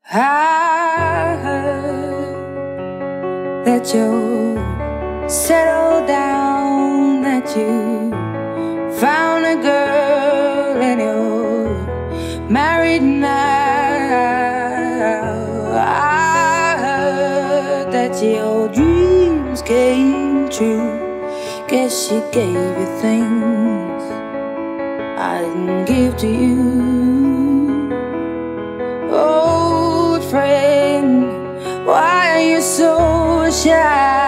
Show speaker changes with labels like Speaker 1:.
Speaker 1: I heard that you settled down, that you found a girl and you're married now. I heard that your dreams came true. Guess she gave you things I didn't give to you. Old friend, why are you so shy?